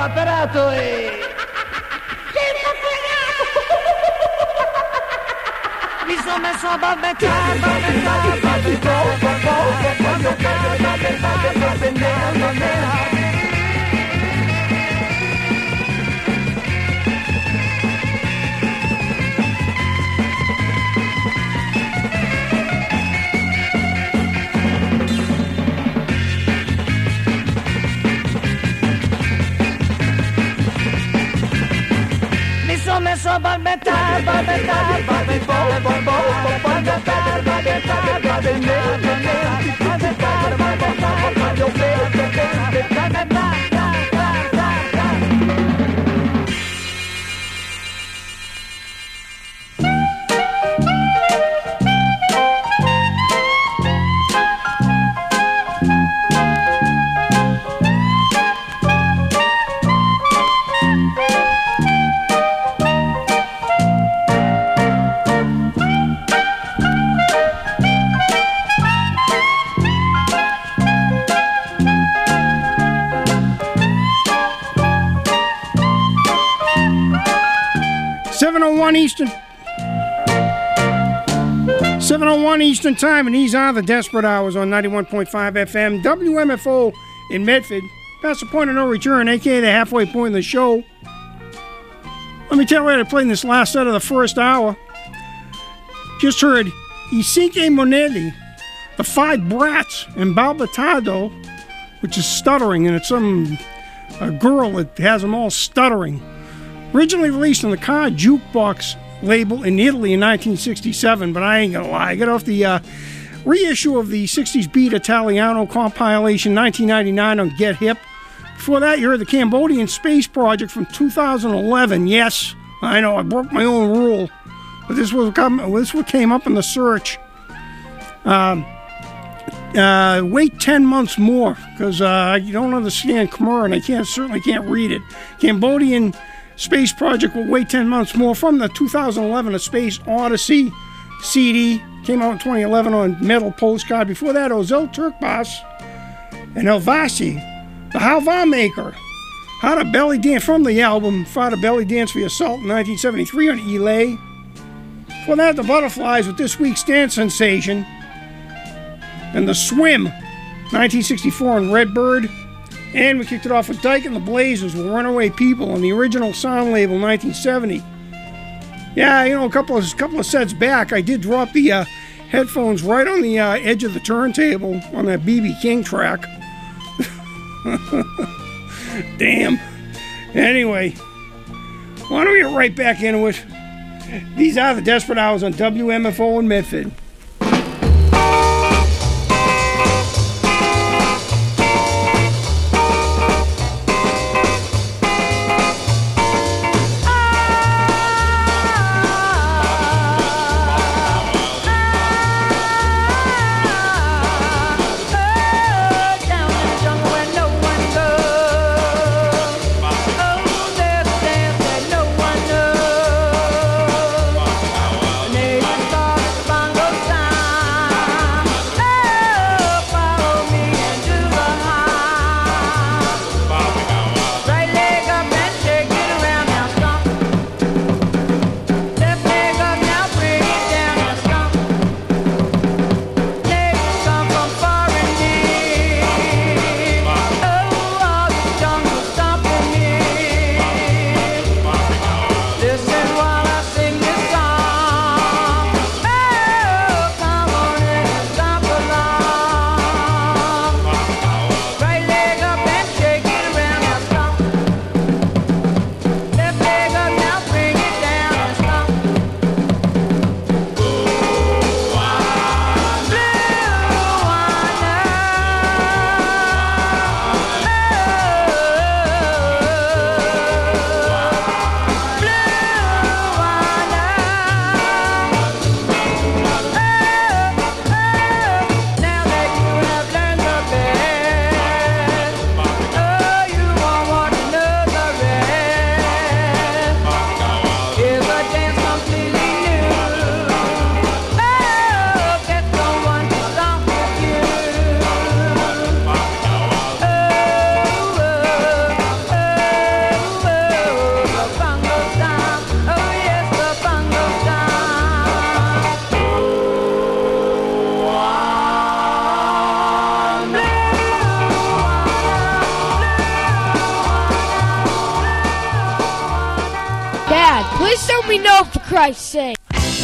impaperato e... Mi sono messo a balbettare, Eastern. 7:01 Eastern Time, and these are the Desperate Hours on 91.5 FM, WMFO in Medford. That's the point of no return, aka the halfway point of the show. Let me tell you what I played in this last set of the first hour. Just heard I Cinque Monelli, the Five Brats, and Balbatado, which is stuttering, and it's a girl that has them all stuttering. Originally released on the Car Jukebox label in Italy in 1967, but I ain't gonna lie, I got off the reissue of the 60s Beat Italiano compilation 1999 on Get Hip. Before that, you heard the Cambodian Space Project from 2011. Yes, I know, I broke my own rule, but this what came up in the search. Wait 10 months more, because you don't understand Khmer, and I certainly can't read it. Cambodian Space Project will wait 10 months more from the 2011 A Space Odyssey CD. Came out in 2011 on metal postcard. Before that, Ozel Turkbas and Elvasi, the Halva Maker. How to Belly Dance from the album How to Belly Dance for Assault in 1973 on Elay. Before that, the Butterflies with this week's dance sensation. And the Swim, 1964 on Redbird. And we kicked it off with Dyke and the Blazers with Runaway People on the original Sound label, 1970. Yeah, you know, a couple of sets back, I did drop the headphones right on the edge of the turntable on that B.B. King track. Damn. Anyway, why don't we get right back into it? These are the Desperate Hours on WMFO in Medford. Bongo me know, for Christ's sake.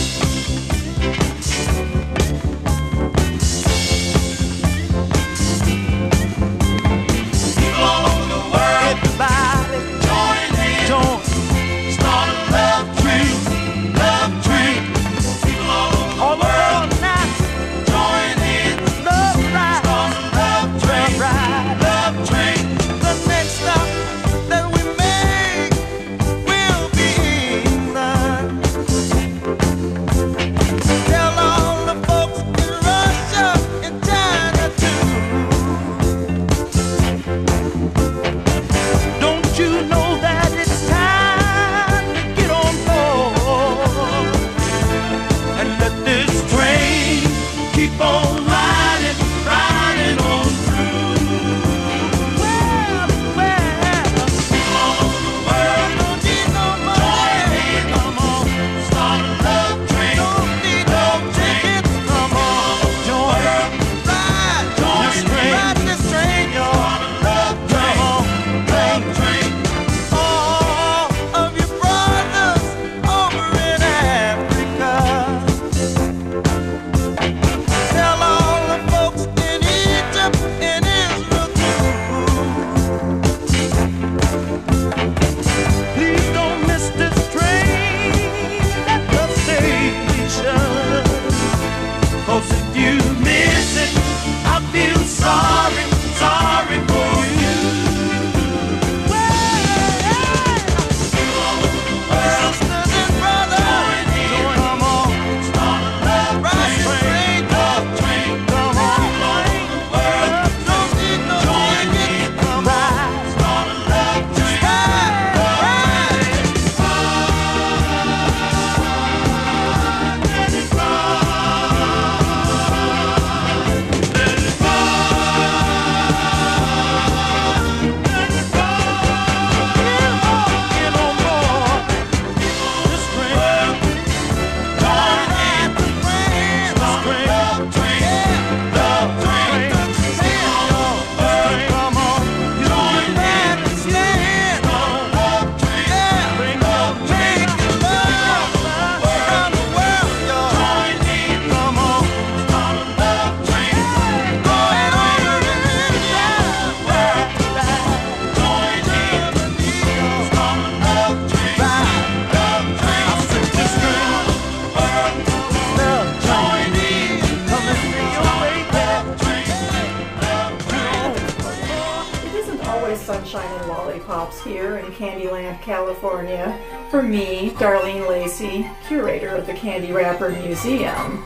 Sunshine and Lollipops here in Candyland, California, for me, Darlene Lacey, curator of the Candy Wrapper Museum.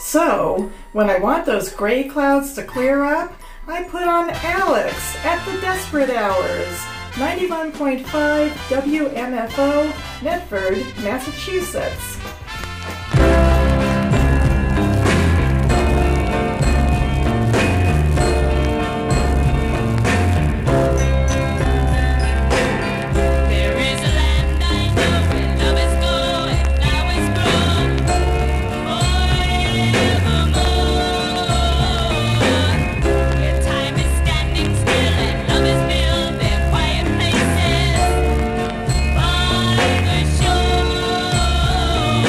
So, when I want those gray clouds to clear up, I put on Alex at the Desperate Hours, 91.5 WMFO, Medford, Massachusetts. By the shore.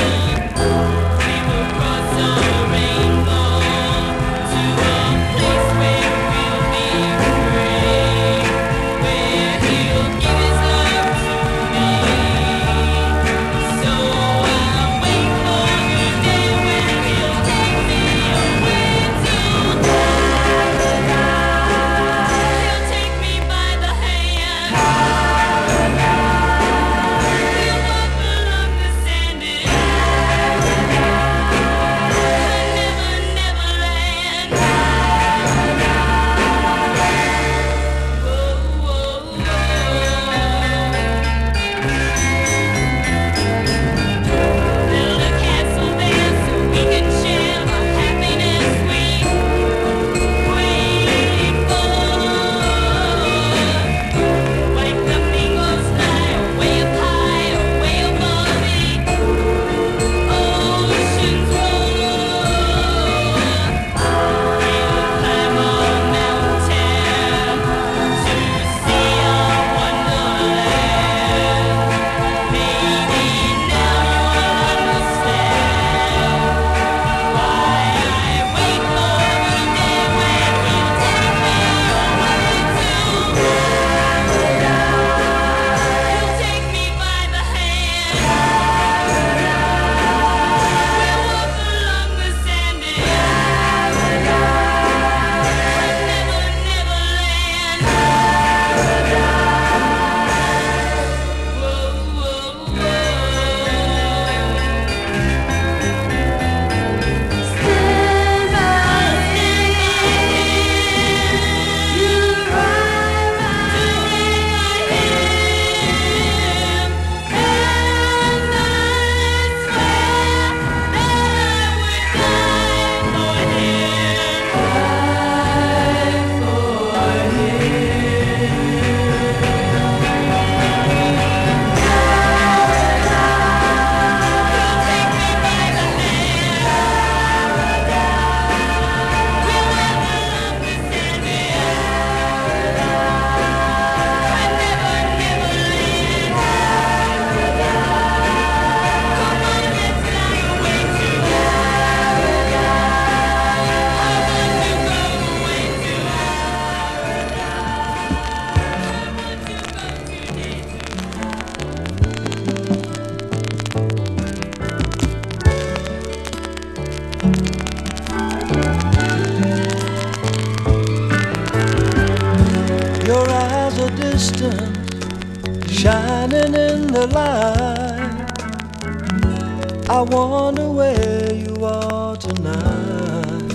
the line. I wonder where you are tonight.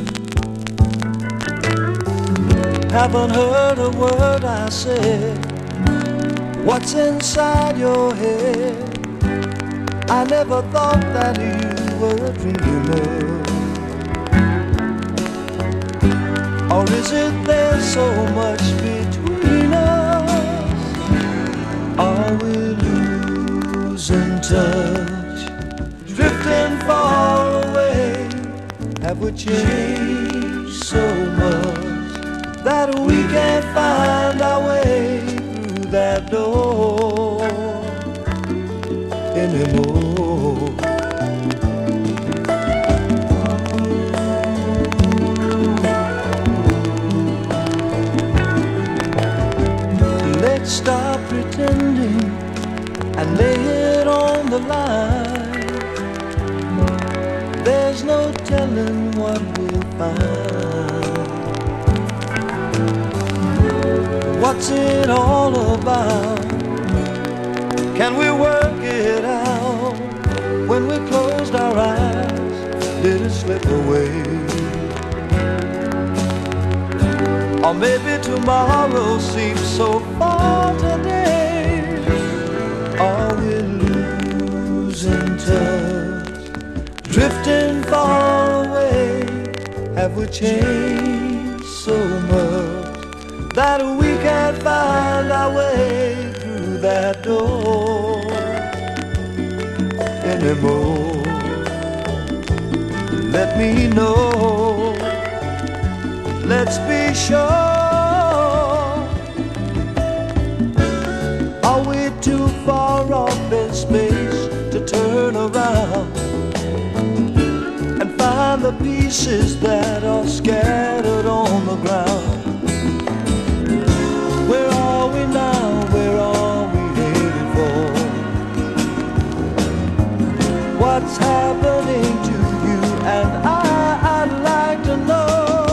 Haven't heard a word I said. What's inside your head? I never thought that you were a dreamer. Or is it there's so much between us? Are we losing touch? Drifting far away. Have we changed so much that we can't find our way through that door anymore? Let's stop pretending and lay it on the line. There's no telling what we'll find. What's it all about? Can we work it out? When we closed our eyes, did it slip away? Or maybe tomorrow seems so far today. Are we losing touch? Drifting far away. Have we changed so much that we can't find our way through that door anymore? Let me know. Let's be sure. Are we too far off in space to turn around and find the pieces that are scattered on the ground? Where are we now? Where are we headed for? What's happening to you and I'd like to know.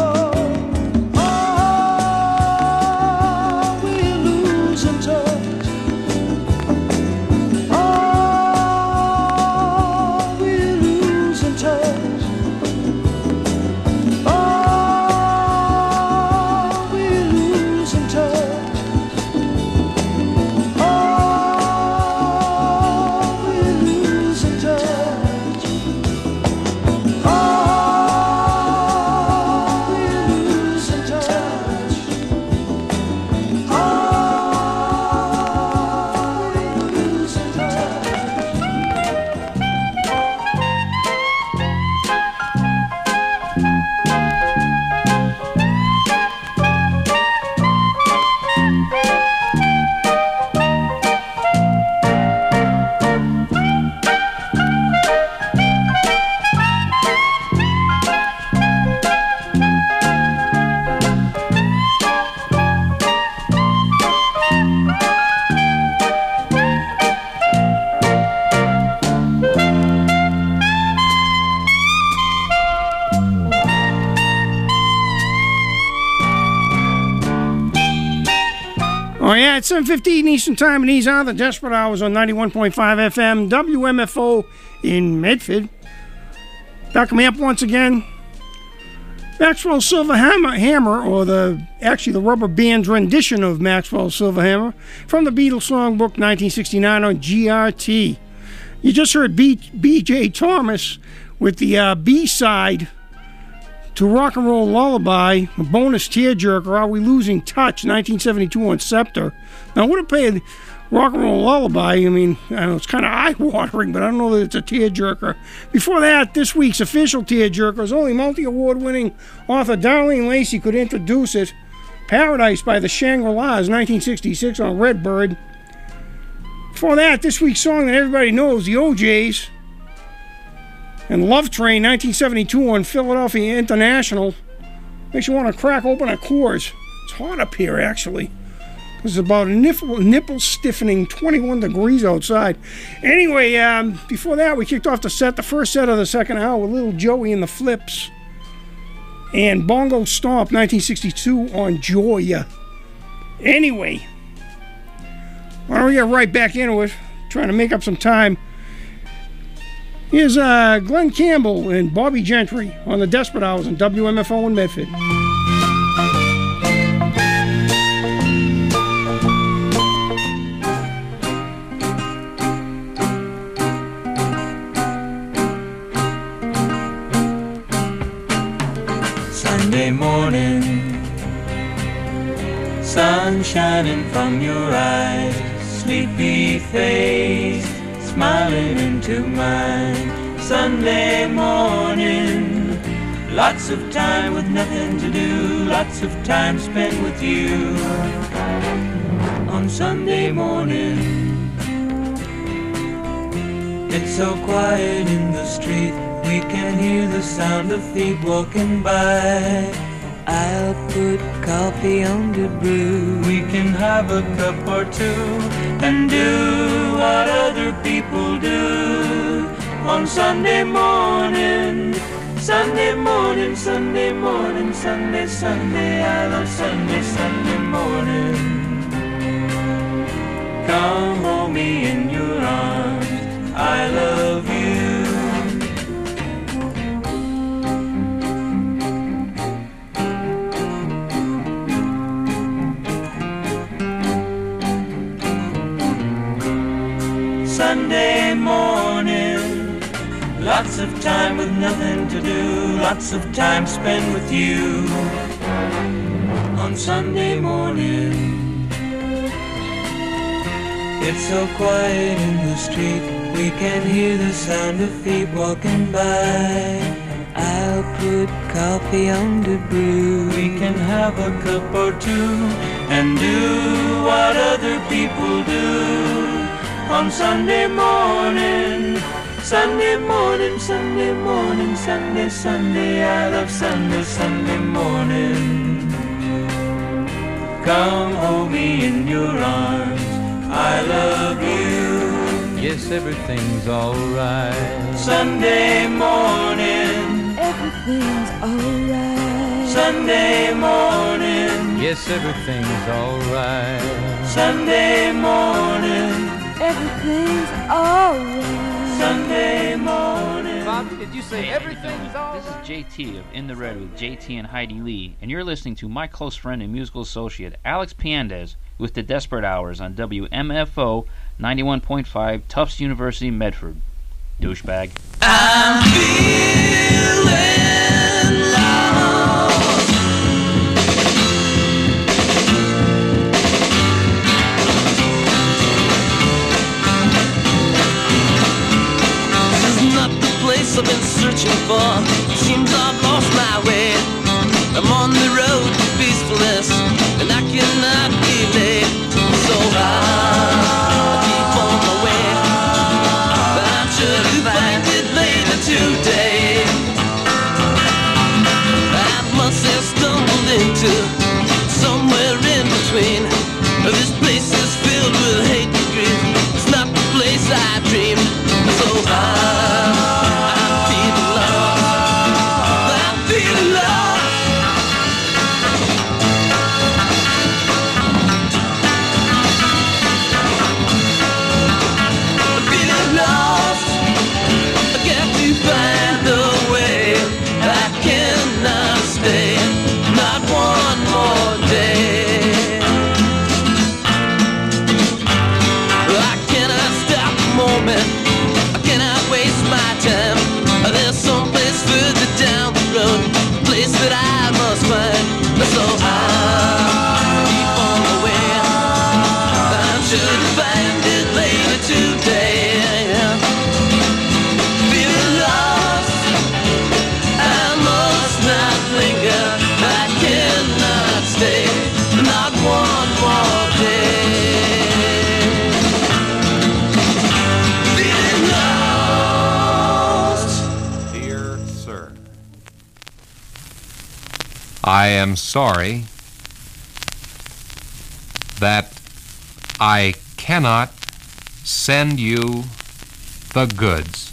Oh, yeah, it's 7:15 Eastern Time, and these are the Desperate Hours on 91.5 FM, WMFO in Medford. Back me up once again. Maxwell's Silver Hammer, or the rubber band's rendition of Maxwell's Silver Hammer, from the Beatles songbook 1969 on GRT. You just heard B.J. Thomas with the B-side to Rock and Roll Lullaby, a bonus tearjerker, Are We Losing Touch, 1972 on Scepter. Now, I would have played Rock and Roll Lullaby. I mean, I know it's kind of eye-watering, but I don't know that it's a tearjerker. Before that, this week's official tearjerker is only multi-award-winning author Darlene Lacey could introduce it. Paradise by the Shangri-Las, 1966 on Redbird. Before that, this week's song that everybody knows, the O'Jays, and Love Train, 1972 on Philadelphia International. Makes you want to crack open a Coors. It's hot up here, actually. It's about a nipple stiffening 21 degrees outside. Anyway, before that, we kicked off the first set of the second hour with Little Joey and the Flips. And Bongo Stomp, 1962 on Joya. Anyway, why don't we get right back into it? trying to make up some time. Here's Glenn Campbell and Bobby Gentry on the Desperate Hours on WMFO in Medford. Sunday morning, sun shining from your eyes, sleepy face smiling into mine. Sunday morning, lots of time with nothing to do, lots of time spent with you. On Sunday morning, it's so quiet in the street, we can hear the sound of feet walking by. I'll put coffee on the brew. We can have a cup or two and do what other people do. On Sunday morning, Sunday morning, Sunday morning, Sunday, Sunday, I love Sunday, Sunday morning. Come hold me in your arms, I love you. Sunday morning, lots of time with nothing to do, lots of time spent with you. On Sunday morning, it's so quiet in the street, we can hear the sound of feet walking by. I'll put coffee on the brew. We can have a cup or two and do what other people do. On Sunday morning, Sunday morning, Sunday morning, Sunday, Sunday, I love Sunday, Sunday morning. Come hold me in your arms, I love you. Yes, everything's alright. Sunday morning, everything's alright. Sunday morning, yes, everything's alright. Sunday morning, everything's alright. Sunday morning. Bob, did you say everything's alright? This is JT of In the Red with JT and Heidi Lee, and you're listening to my close friend and musical associate Alex Piandez with the Desperate Hours on WMFO 91.5 Tufts University, Medford. Douchebag. I'm feeling lost. This is not the place I've been searching for. Seems I've lost my way. I'm on the road to peacefulness, and I cannot be late. So I'll keep on my way, but I'm sure to find it later today. I must have stumbled into somewhere in between. This place is filled with hate and grief. It's not the place I dreamed. So I'm feeling lost. I'm feeling lost. I'm feeling lost. I got to find a way. I cannot stay, not one more day. I cannot stop the moment. I cannot waste my time. There's some place further down the road, a place that I must find. So I'll keep on the way. I'm sure to find it later today. Feeling lost, I must not linger. I cannot stay, not one more day. Feeling lost. Dear Sir, I am sorry that I cannot send you the goods.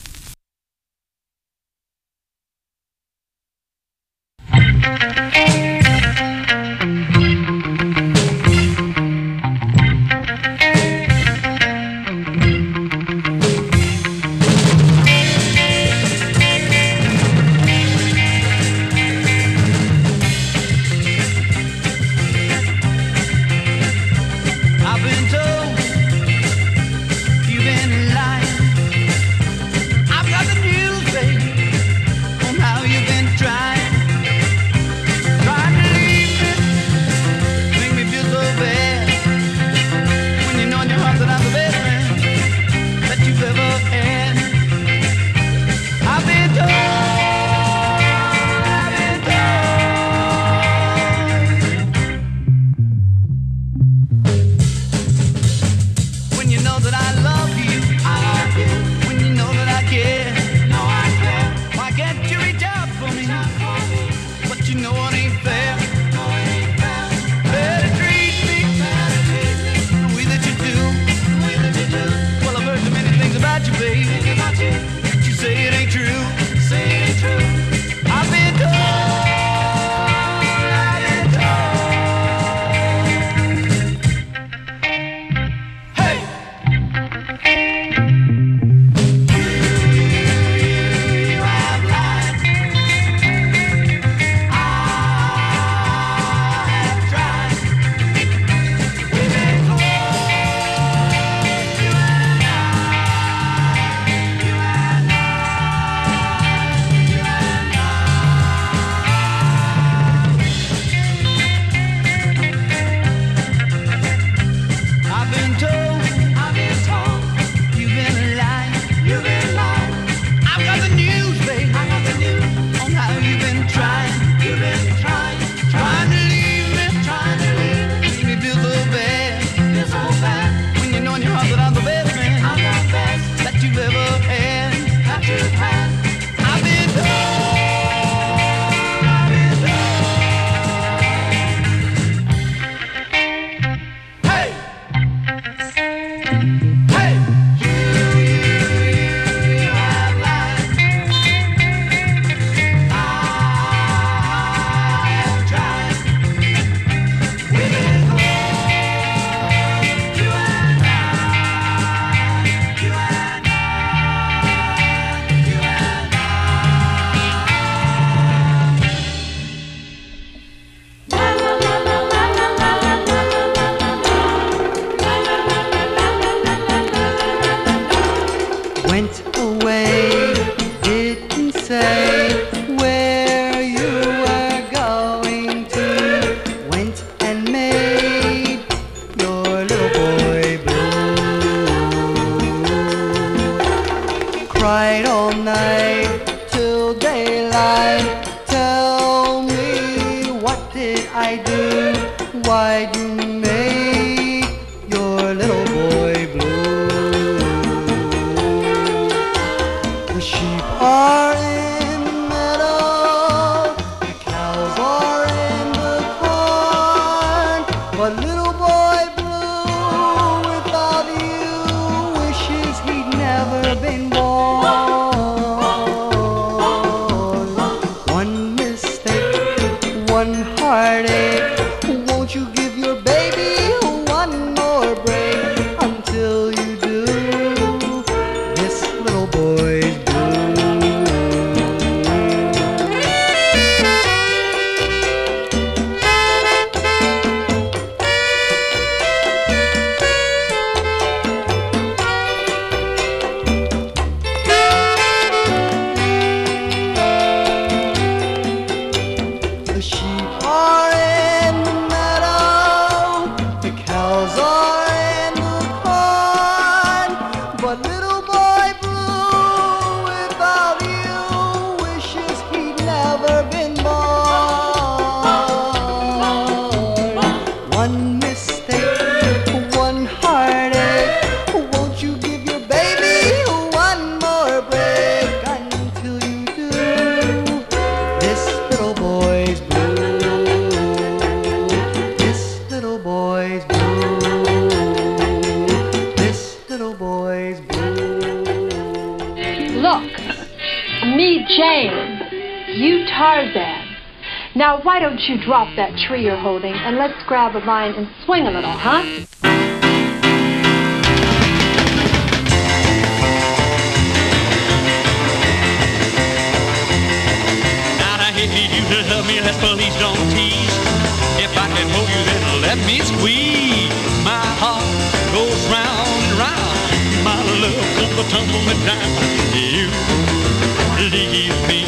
say where you were going to. Went and made your little boy blue. Cried all night till daylight. Tell me, what did I do? Why'd you make your little boy blue? The sheep are in the meadow, the cows are in the barn, but little boy blue without you wishes he'd never been born. One mistake, one heartache. Won't you give your baby one more break? Until you do, this little boy's The sheep are in the meadow, the cows are in the corn, but little boy blue without you wishes he'd never been born. One mistake, one heartache. Won't you give your baby one more break? Until you do, this little boy's blue. This little boy's blue. This little boy's blue. Look, me, Jane, you Tarzan. Now why don't you drop that tree you're holding and let's grab a vine and swing a little, huh? Now I hate you to love me, let's please don't tease. If I can hold you, then let me squeeze. My heart goes round and round. My love comes a tumbling down. You leave me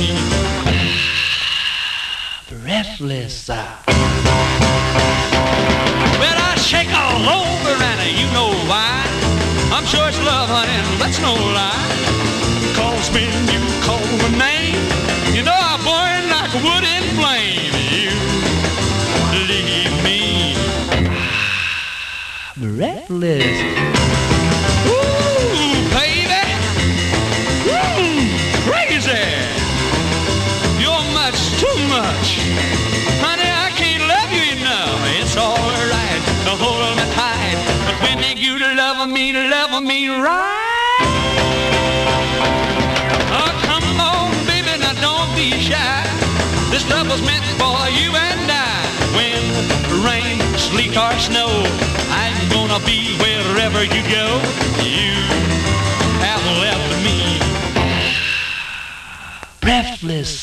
breathless. Well, I shake all over and you know why. I'm sure it's love, honey, and that's no lie. 'Cause when you call my name, you know I burn like wood in flame. You leave me breathless. Ooh, baby, crazy. You're much too much, honey. I can't love you enough. It's all right to hold me tight, but when you love me right. Oh, come on, baby, now don't be shy. This love was meant for you and I. When rain, sleet, or snow, I'm gonna be wherever you go. You have left me breathless.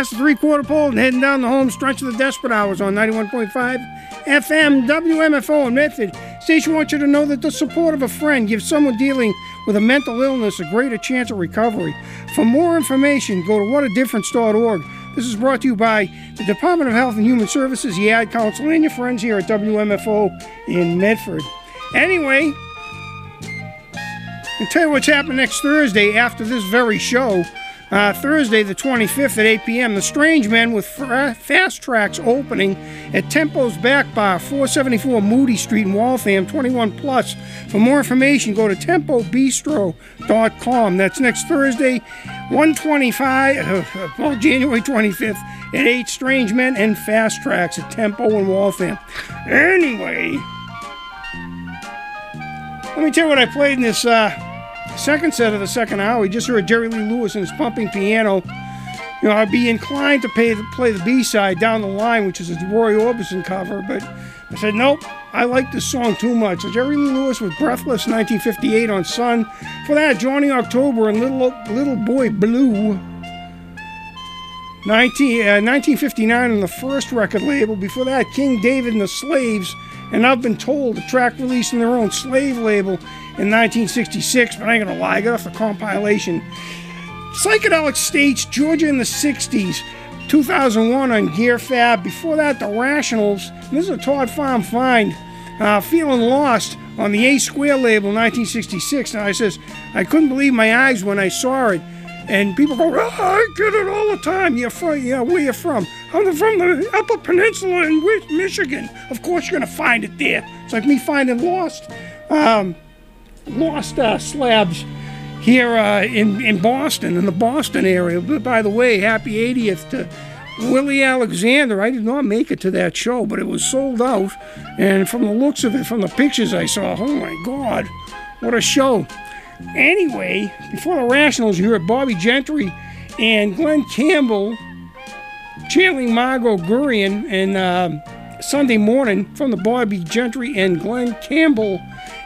past the three-quarter pole and heading down the home stretch of the Desperate Hours on 91.5 FM WMFO in Medford. Station wants you to know that the support of a friend gives someone dealing with a mental illness a greater chance of recovery. For more information, go to whatadifference.org. This is brought to you by the Department of Health and Human Services, the Ad Council, and your friends here at WMFO in Medford. Anyway, I'll tell you what's happening next Thursday after this very show. Thursday the 25th at 8 p.m. The Strange Men with Fast Tracks opening at Tempo's Back Bar, 474 Moody Street in Waltham, 21 plus. For more information, go to tempobistro.com. That's next Thursday, January 25th at 8. Strange Men and Fast Tracks at Tempo in Waltham. Anyway, let me tell you what I played in this second set of the second hour. We just heard Jerry Lee Lewis and his pumping piano. You know, I'd be inclined to play the B-side, Down the Line, which is a Roy Orbison cover, but I said, nope, I like this song too much. So Jerry Lee Lewis with Breathless, 1958 on Sun. For that, Johnny October and Little Boy Blue, 1959 on the First record label. Before that, King David and the Slaves, and I've been told, a track released in their own Slave label in 1966, but I ain't gonna lie, I got off the compilation. Psychedelic States, Georgia in the 60s, 2001 on Gear Fab. Before that, The Rationals, and this is a Todd Farm find, Feeling Lost on the A Square label, 1966. And I says, I couldn't believe my eyes when I saw it. And people go, oh, I get it all the time. Where you from? I'm from the Upper Peninsula in Michigan. Of course you're gonna find it there. It's like me finding lost slabs here in Boston, in the Boston area. But by the way, happy 80th to Willie Alexander. I did not make it to that show, but it was sold out. And from the looks of it, from the pictures I saw, oh my God, what a show. Anyway, before The Rationals, you heard Bobby Gentry and Glenn Campbell channeling Margot Gurian and Sunday Morning from the Bobby Gentry and Glenn Campbell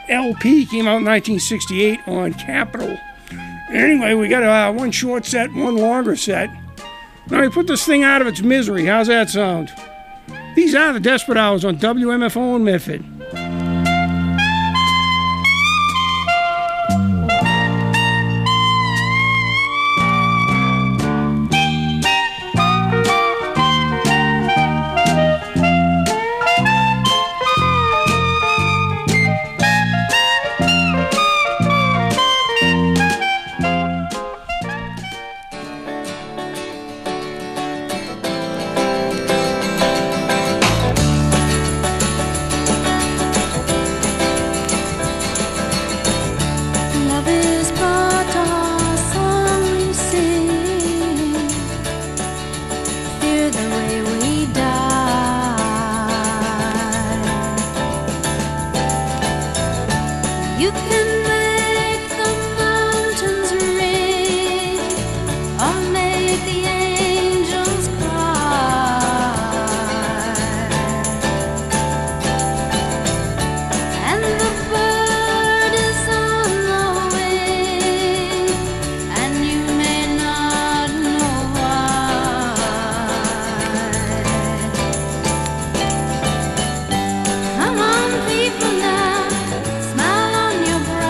LP. Came out in 1968 on Capitol. Anyway, we got one short set, one longer set. Now we put this thing out of its misery. How's that sound? These are the Desperate Hours on WMFO in Medford. Come on, people now, smile on your brow.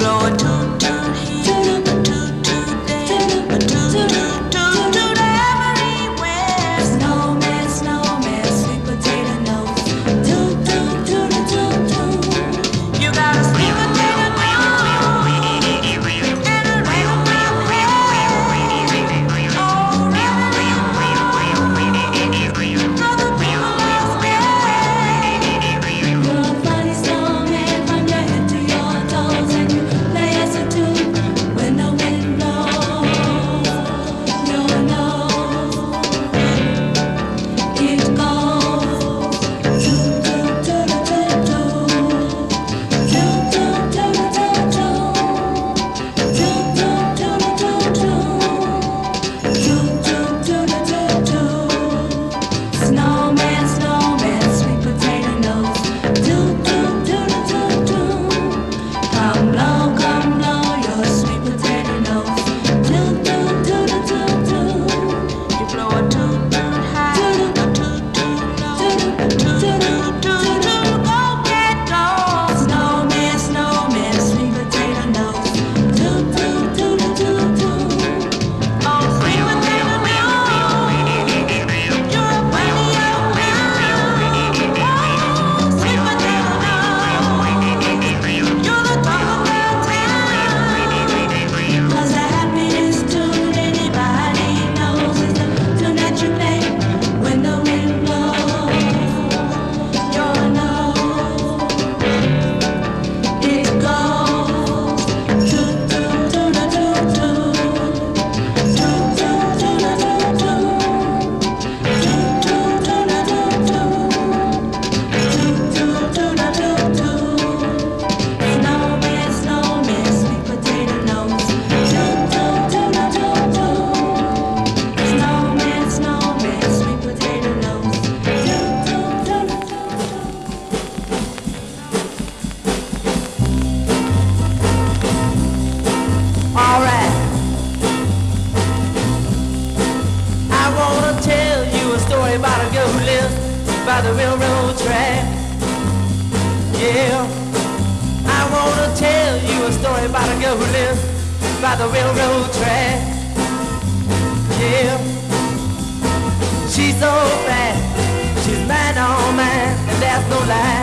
blow a toot toot here, a toot toot there, a toot toot toot toot everywhere. Snowman, snowman, sweet potato nose. Toot toot toot toot toot. You got a sweet potato nose and a rainbow head. Oh, other people lost me. You're a funny snowman from your head to your toes, and you play as a tune when the wind blows. Your nose, it goes toot toot toot toot toot, toot toot toot toot toot, toot toot toot toot, toot toot toot toot. Snowman, snowman, sweet potato nose. Toot toot toot toot toot. Come blow your sweet potato nose. Toot toot toot toot toot. You blow a toot toot high, a toot toot low, a toot toot toot toot. Go get go. Snowman, snowman, sweet potato nose. Toot toot toot toot toot. Oh, sweet potato nose, you're a funny old man. Oh, sweet potato nose, you're the talk of the town. 'Cause the happiest tune anybody knows is the tune that you play when the wind blows. Your nose, it goes toot toot toot toot toot, toot toot toot toot toot, toot toot toot toot toot, toot toot toot toot. Snowman, snowman, sweet potato nose. Toot toot toot toot toot. Snowman, snowman, sweet potato nose. Toot toot toot toot toot. All right. I wanna tell you a story about a girl who lives by the railroad track. Yeah. I wanna tell you a story about a girl who lives by the railroad track. Yeah. She's so bad, she's man on man, and that's no lie.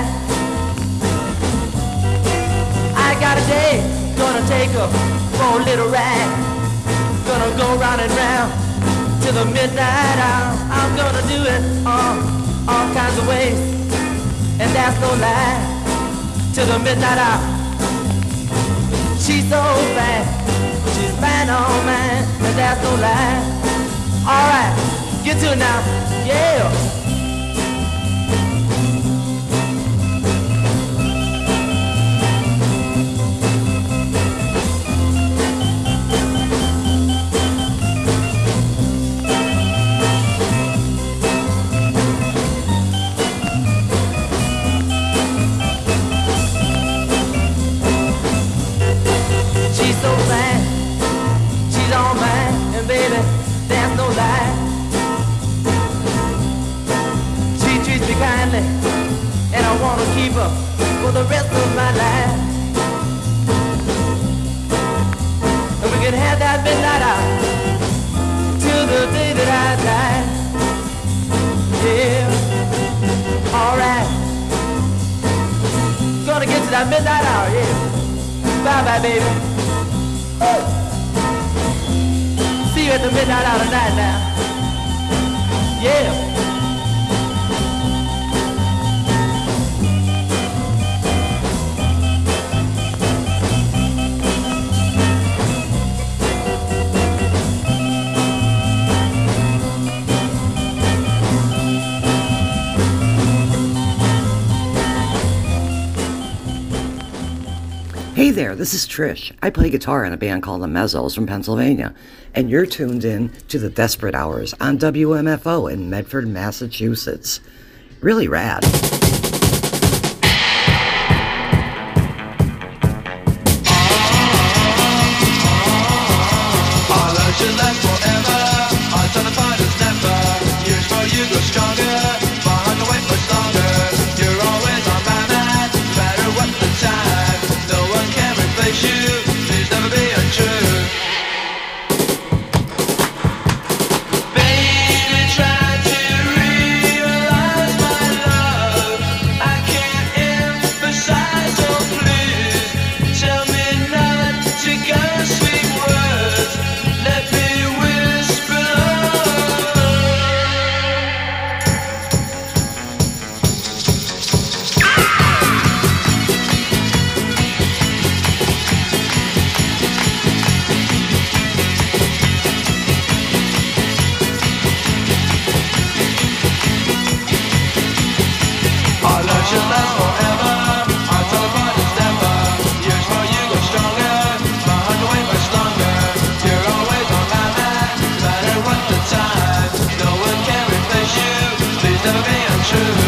I got a day, gonna take her for a little ride. Gonna go round and round till the midnight hour. I'm gonna do it all kinds of ways, and that's no lie. Till the midnight hour. She's so bad, she's man on man, and that's no lie. Alright, get to it now, yeah. She's so bad, she's all mine, and baby, there's no lie. She treats me kindly, and I wanna keep her for the rest of my life. And we can have that midnight hour till the day that I die. Yeah, alright. Gonna get to that midnight hour, yeah. Bye-bye, baby. See you at the midnight hour tonight now. Yeah. Hey there, this is Trish. I play guitar in a band called the Mezzos from Pennsylvania, and you're tuned in to the Desperate Hours on WMFO in Medford, Massachusetts. Really rad. Shoot. please never be untrue. Baby, try to realize my love. I can't emphasize, so please tell me not to go. Sweet words, let me whisper our love should last forever. Our telephone is never. Years for you go stronger. My heart will wait much longer. You're always on my mind, no matter what the time. No one can replace you. Please never be untrue.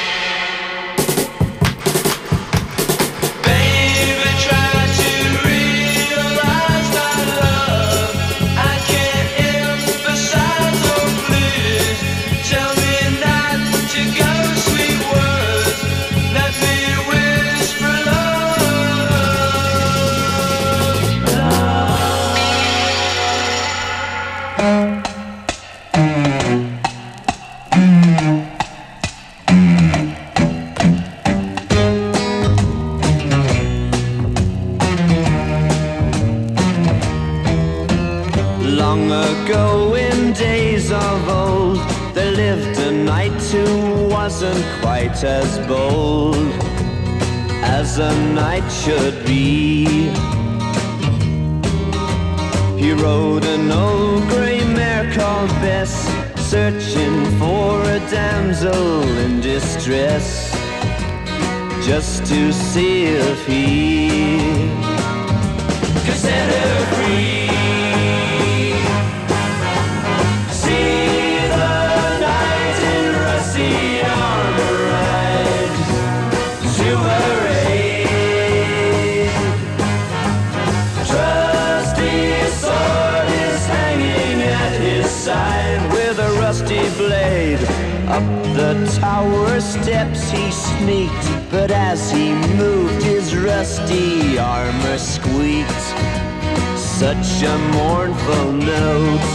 Baby, try to realize my love. I can't emphasize, so please tell me not to go. Sweet words, let me whisper Long ago in days of old, there lived a knight who wasn't quite as bold as a knight should be. He rode an old grey mare called Bess, searching for a damsel in distress, just to see if he could set her free. See the knight in rusty armor ride to her aid. Trusty sword is hanging at his side with a rusty blade. Up the tower steps he sneaked, but as he moved his rusty armor squeaked such a mournful note.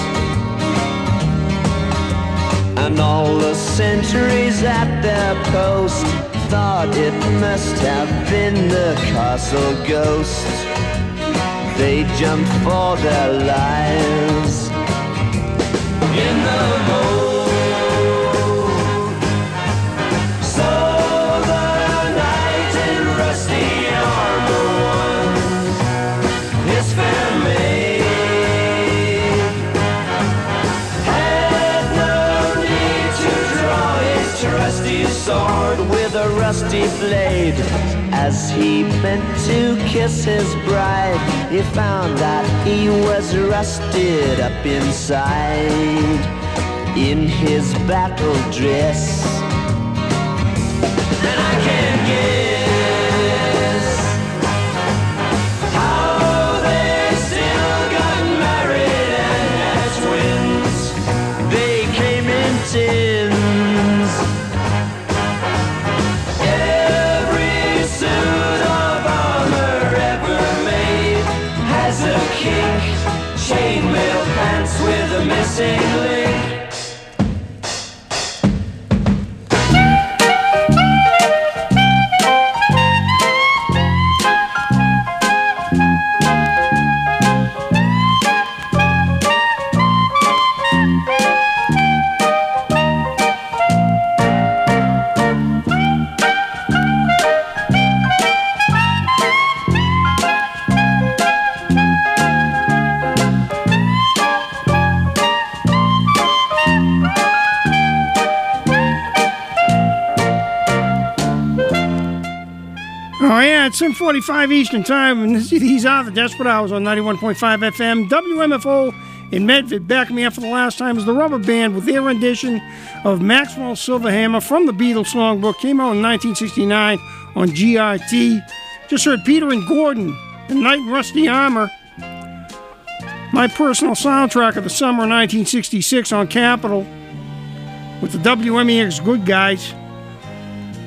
And all the sentries at their post thought it must have been the castle ghost. They jumped for their lives in the moat. So the knight in rusty armor won his fair maid. Had no need to draw his trusty sword with a rusty blade. As he bent to kiss his bride, he found that he was rusted up inside in his battle dress. And I can't guess how they still got married and had twins. They came in tins. Every suit of armor ever made has a kink. Chainmail pants with a missing link. Oh, yeah, it's 7:45 Eastern Time, and these are the Desperate Hours on 91.5 FM. WMFO in Medford. Backing me up for the last time is the Rubber Band with their rendition of Maxwell's Silver Hammer from the Beatles songbook. Came out in 1969 on GRT. Just heard Peter and Gordon, The Knight in Rusty Armor. My personal soundtrack of the summer of 1966 on Capitol with the WMEX Good Guys.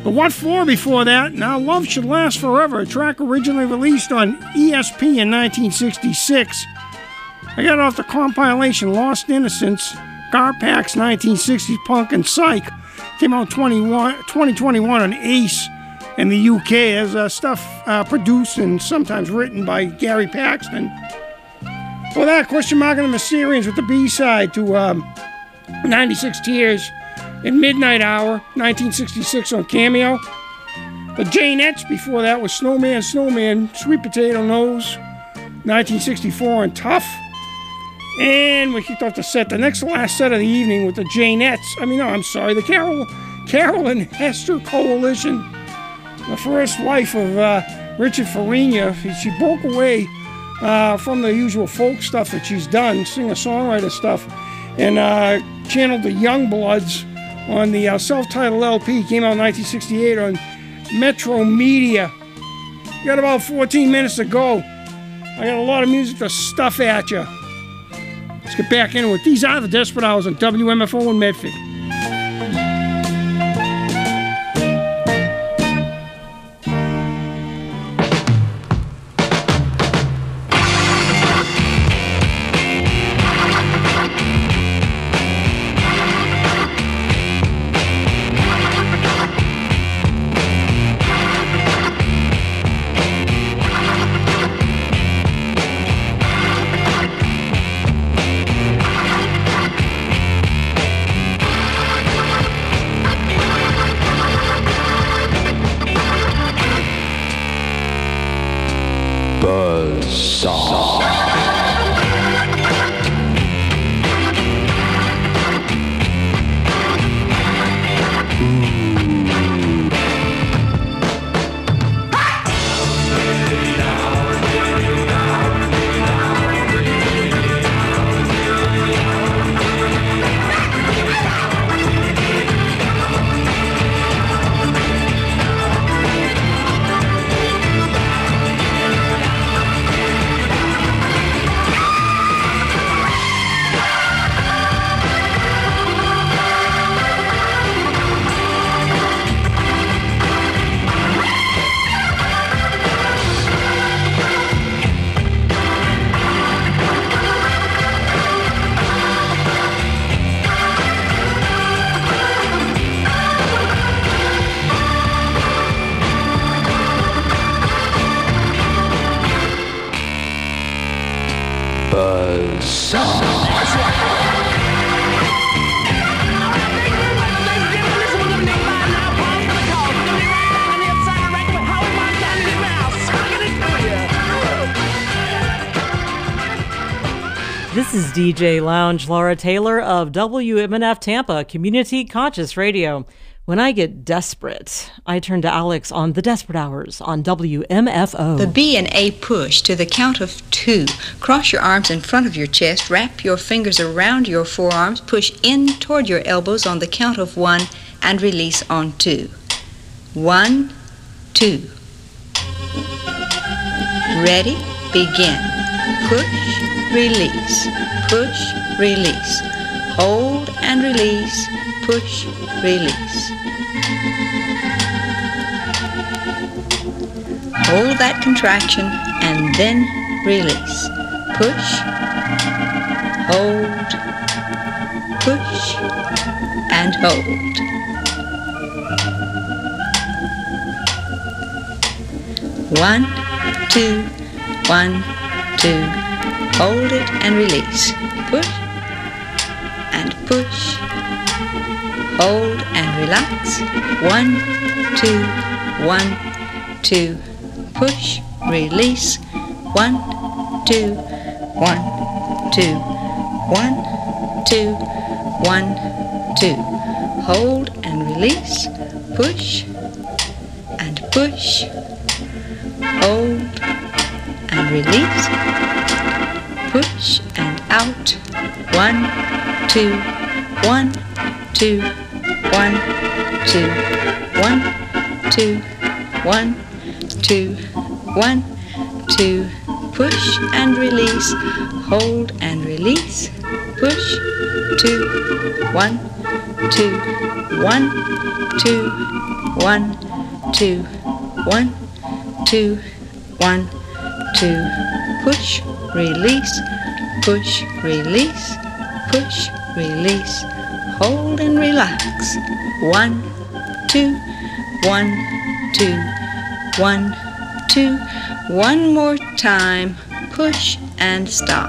The What For before that, Now Love Should Last Forever, a track originally released on ESP in 1966. I got it off the compilation Lost Innocence, Garpax 1960s Punk and Psych. Came out 2021 on Ace in the UK as stuff produced and sometimes written by Gary Paxton. For that, Question Mark and the Mysterians with the B-side to 96 Tears in Midnight Hour, 1966 on Cameo. The Janettes before that was Snowman, Snowman, Sweet Potato Nose, 1964 on Tough. And we kicked off the set, the last set of the evening with the Janettes. The Carol and Hester Coalition. The first wife of Richard Farina. She broke away from the usual folk stuff that she's done, singer-songwriter stuff, and channeled the Youngbloods on the self-titled LP. Came out in 1968 on Metro Media. Got about 14 minutes to go. I got a lot of music to stuff at you. Let's get back into it. These are the Desperate Hours on WMFO in Medford. This is DJ Lounge Laura Taylor of WMNF Tampa, Community Conscious Radio. When I get desperate, I turn to Alex on the Desperate Hours on WMFO. The B and A push to the count of 2. Cross your arms in front of your chest, wrap your fingers around your forearms, push in toward your elbows on the count of 1, and release on 2. 1, 2. Ready? Begin. Push, release, push, release. Hold and release, push, release. Hold that contraction and then release. Push, hold, push, and hold. One, two, 1, 2. Hold it and release. Push and push. Hold and relax. 1, 2, 1, 2. Push, release. 1, 2, 1, 2. 1, 2, 1, 2. Hold and release. Push and push. Hold and release. Push and out. 1, 2, 1, 2, 1, 2, 1, 2, 1, 2, 1, 2. Push and release. Hold and release. Push. 2, 1, 2, 1, 2, 1, 2, 1, 2, 1, 2. Push, release, push, release, push, release. Hold and relax. 1, 2, 1, 2, 1, 2. One more time. Push and stop.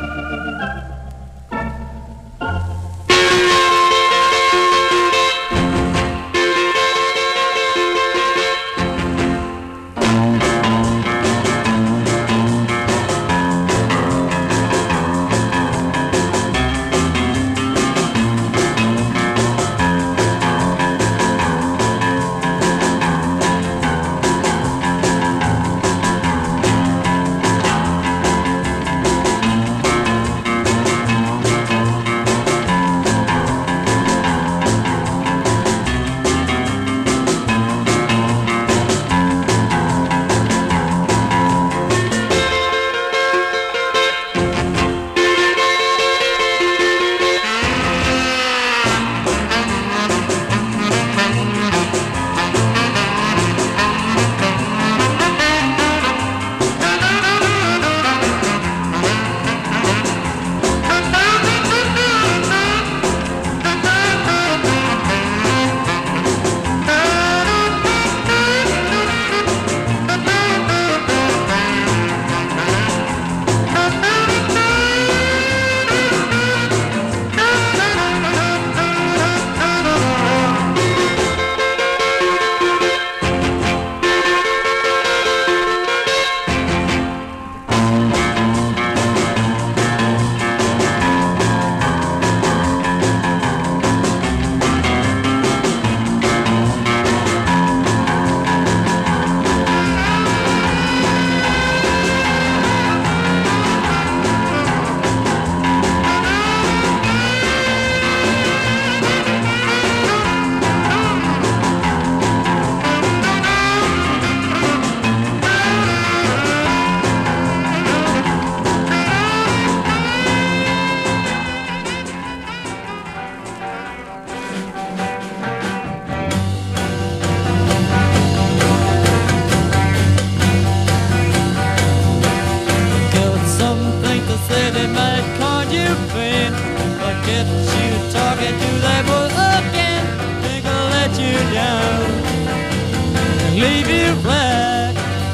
leave you flat.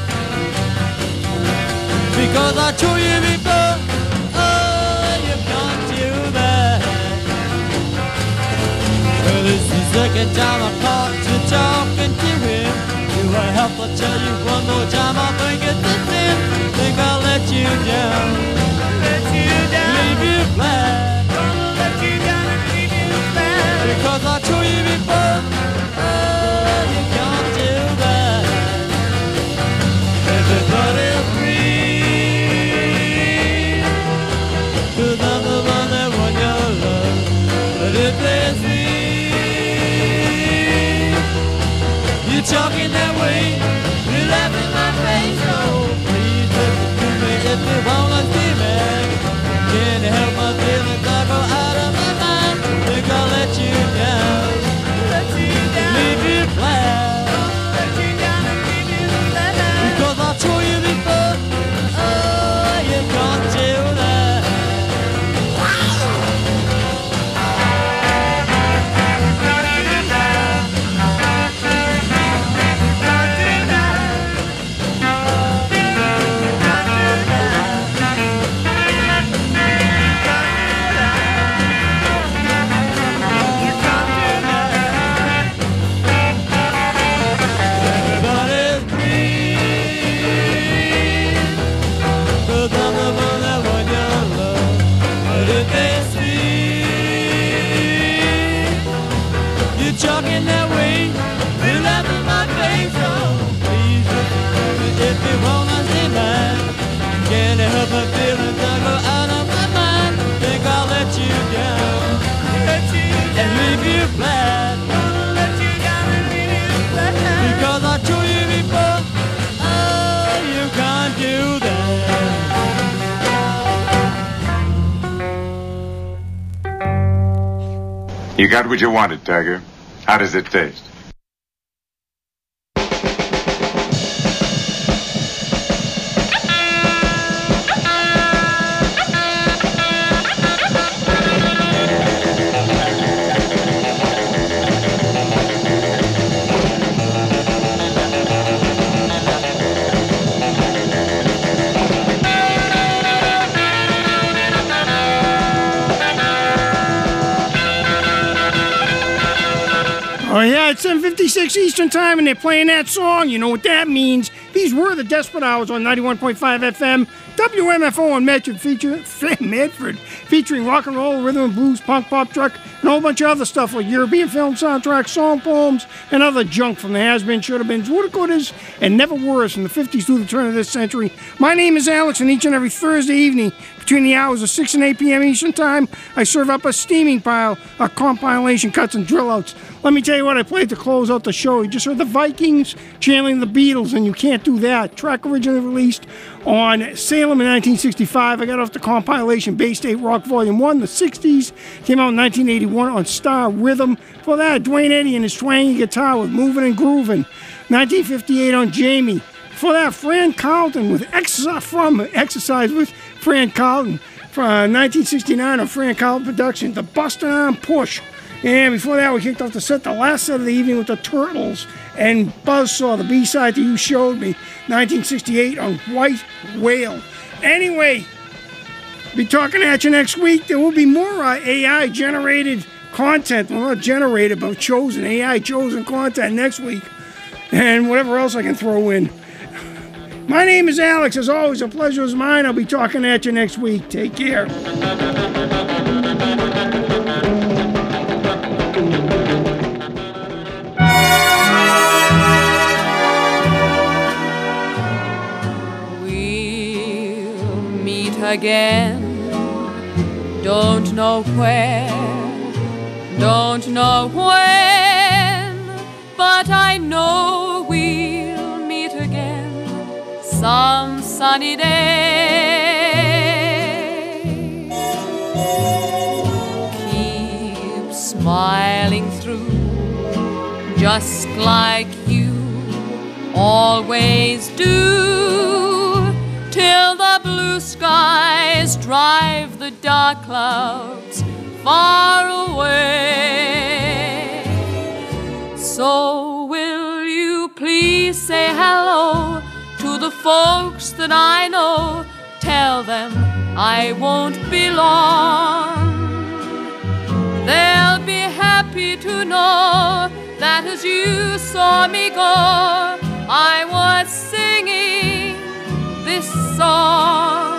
Because I told you before, oh, you've gone too bad. Well, this is the second time I caught you talking to him. Do I have to tell you one more time? I think it's the sin. Think I'll let you down. Let you down. Leave you flat. Gonna let you down and leave you flat. Because I told you before, oh, you've gone too bad. Everybody's free, 'cause I'm the one that won your love. But if they see you talking that way, you laugh in my face. Oh, please listen to me if you wanna see me. Can't help my feelings, I go out of my mind. Think I'll let you down, let you down, leave you flat, let you down and leave you flat. Because I told you before, oh, you can't do that. Talking that way, you laugh in my face. Oh, please listen to me if you wanna see mine. Can't help my feelings, I go out of my mind. Think I'll let you down, let you down, and leave you flat. Gonna let you down and leave you flat. Because I told you before, oh, you can't do that. You got what you wanted, Tiger. How does it taste? 7:56 Eastern Time, and they're playing that song. You know what that means. These were the Desperate Hours on 91.5 FM, WMFO on Medford, featuring rock and roll, rhythm and blues, punk, pop, truck, and a whole bunch of other stuff like European film soundtracks, song poems, and other junk from the has-been, should-have-beens, woulda-couldas, and never-weres from the 50s through the turn of this century. My name is Alex, and each and every Thursday evening, between the hours of 6 and 8 p.m. Eastern Time, I serve up a steaming pile of compilation cuts and drill-outs. Let me tell you what I played to close out the show. You just heard the Vikings channeling the Beatles, and you can't do that. Track originally released on Salem in 1965. I got off the compilation Bay State Rock Volume 1, the 60s. Came out in 1981 on Star Rhythm. For that, Dwayne Eddy and his twangy guitar with Moving and Grooving. 1958 on Jamie. For that, Fran Carlton with Exercise with Fran Carlton. From 1969 on Fran Carlton Production, the Bustin' On Push. And before that, we kicked off the set, the last set of the evening with the Turtles and Buzzsaw, the B-side that You Showed Me, 1968 on White Whale. Anyway, be talking at you next week. There will be more AI-generated content. Well, not generated, but chosen, AI-chosen content next week. And whatever else I can throw in. My name is Alex. As always, a pleasure is mine. I'll be talking at you next week. Take care. Again, don't know where, don't know when, but I know we'll meet again some sunny day. Keep smiling through, just like you always do, till the blue skies drive the dark clouds far away. So will you please say hello to the folks that I know? Tell them I won't be long. They'll be happy to know that as you saw me go, I was singing this song.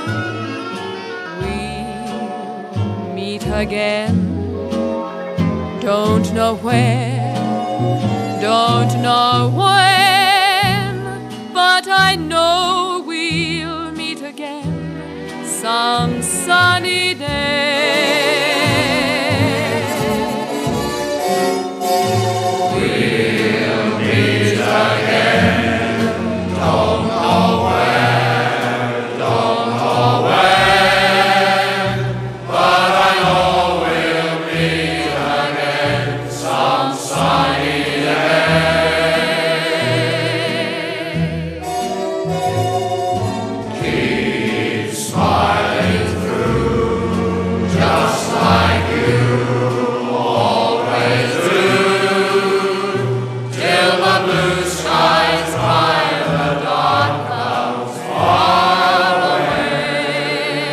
We'll meet again, don't know where, don't know when, but I know we'll meet again some sunny day.